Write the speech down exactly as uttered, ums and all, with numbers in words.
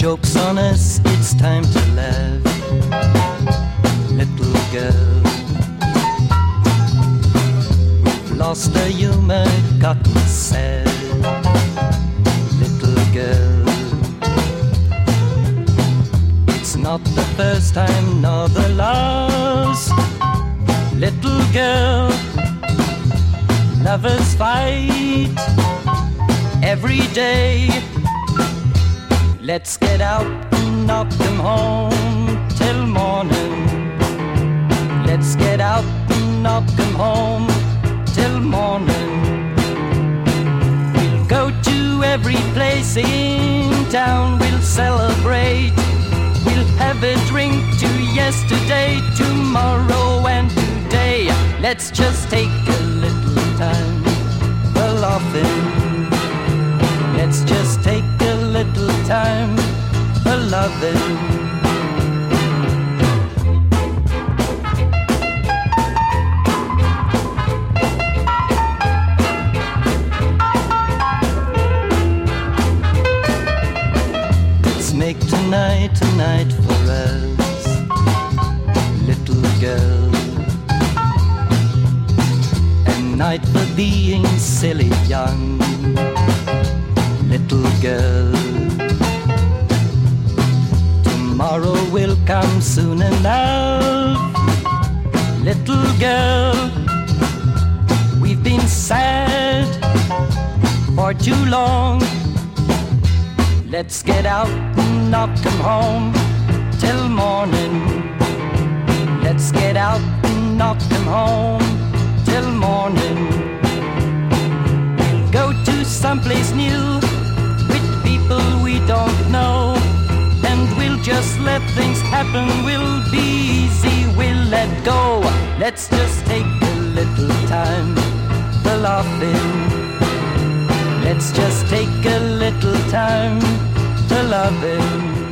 joke's on us, it's time to laugh. Little girl, we've lost our humor, gotten sad. Little girl, it's not the first time nor the last. Little girl, lovers fight every day. Let's get out and knock them home till morning. Let's get out and knock them home till morning. We'll go to every place in town, we'll celebrate. We'll have a drink to yesterday, tomorrow and today. Let's just take a little time for laughing. Let's just take a little time for loving. Make tonight a night for us, little girl. A night for being silly young, little girl. Tomorrow will come soon enough, little girl. We've been sad for too long. Let's get out and knock them home till morning. Let's get out and knock them home till morning. We'll go to someplace new with people we don't know, and we'll just let things happen. We'll be easy, we'll let go. Let's just take a little time for laughing. Let's just take a little time to love him.